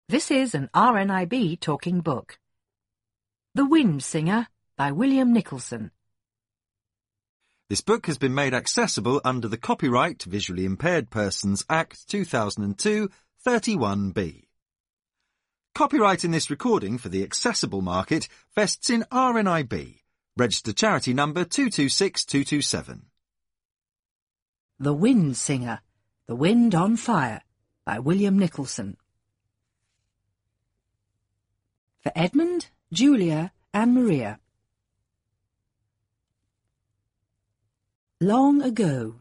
This is an RNIB talking book. The Wind Singer by William Nicholson. This book has been made accessible under the Copyright Visually Impaired Persons Act 2002, 31B. Copyright in this recording for the accessible market vests in RNIB, registered charity number 226227. The Wind Singer, The Wind on Fire by William Nicholson. For Edmund, Julia and Maria. Long ago.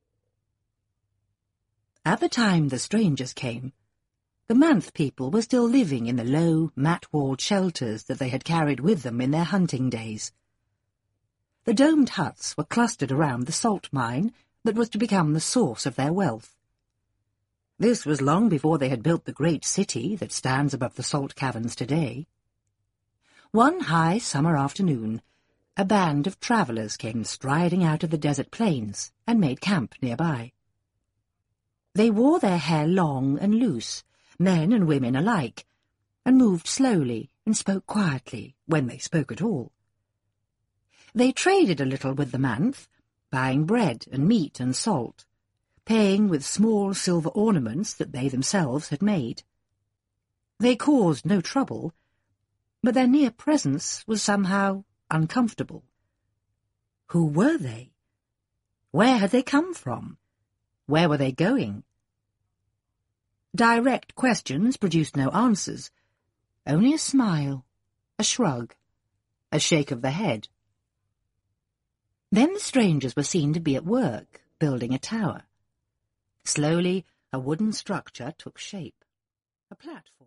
At the time the strangers came, the Manth people were still living in the low, mat-walled shelters that they had carried with them in their hunting days. The domed huts were clustered around the salt mine that was to become the source of their wealth. This was long before they had built the great city that stands above the salt caverns today. One high summer afternoon, a band of travellers came striding out of the desert plains and made camp nearby. They wore their hair long and loose, men and women alike, and moved slowly and spoke quietly, when they spoke at all. They traded a little with the Manth, buying bread and meat and salt, paying with small silver ornaments that they themselves had made. They caused no trouble, but their near presence was somehow uncomfortable. Who were they? Where had they come from? Where were they going? Direct questions produced no answers, only a smile, a shrug, a shake of the head. Then the strangers were seen to be at work, building a tower. Slowly, a wooden structure took shape, a platform.